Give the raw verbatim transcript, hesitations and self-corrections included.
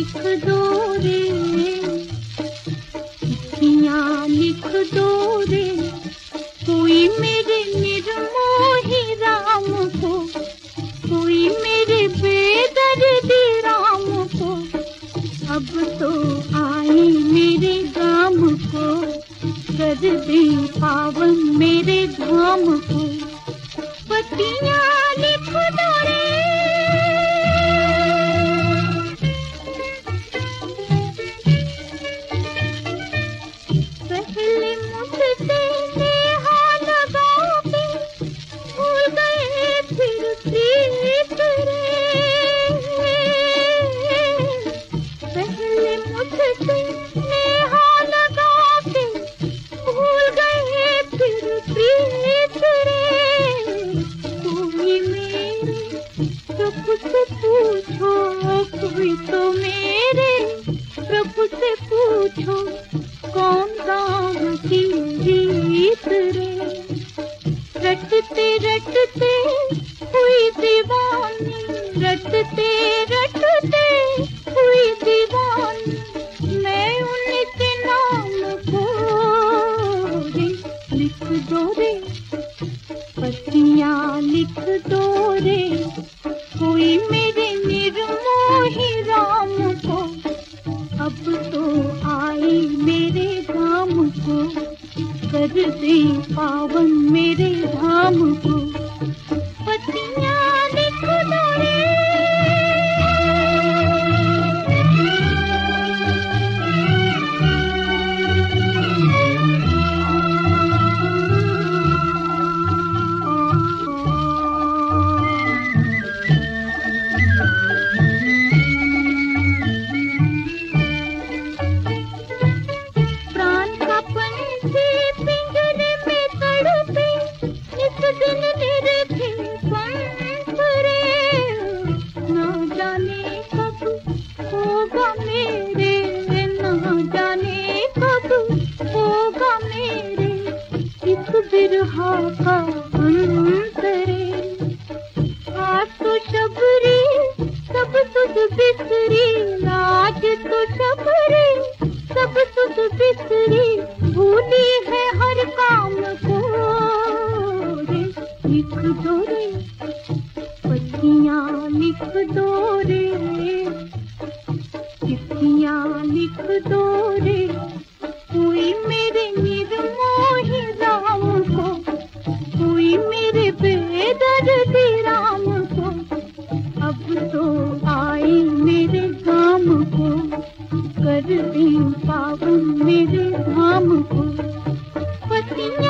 लिख दो रे, चिट्ठियाँ लिख दो रे, कोई मेरे निर्मोही राम को, कोई मेरे बेदर्दी राम को, अब तो आई मेरे गाम को, कर दे पावन मेरे धाम को, पत्तियाँ लिख दो रे। पहले मुझसे नेहा लगा के भूल गए फिर प्रीत रे, पहले मुझसे नेहा लगा के भूल गए फिर प्रीत रे, कोई मेरे प्रभु से पूछो, कोई तो मेरे प्रभु से पूछो, कौन गाँव की रीत रे, रटते रटते हुई दीवानी, रटते रटते हुई दीवानी, मैं उनके नाम को रे लिख दो रे, पत्तियाँ लिख दो रे, कोई मेरे निर्मोही राम को, अब तो आई मेरे धाम को, कर दे पावन मेरे धाम को, पत्तियाँ लिख दो रे। बिरहा का अंतरे, आज तो शबरी सब सुध बिसरी, आज तो शबरी सब सुध बिसरी, भूली है हर काम को रे, लिख दो रे, पत्तियाँ लिख दो रे, चिट्ठियाँ लिख दो रे, कोई मेरे निर्मोही राम को, कोई मेरे बेदर्दी राम को, अब तो आई मेरे गाम को, कर दे पावन मेरे धाम को, पत्तियाँ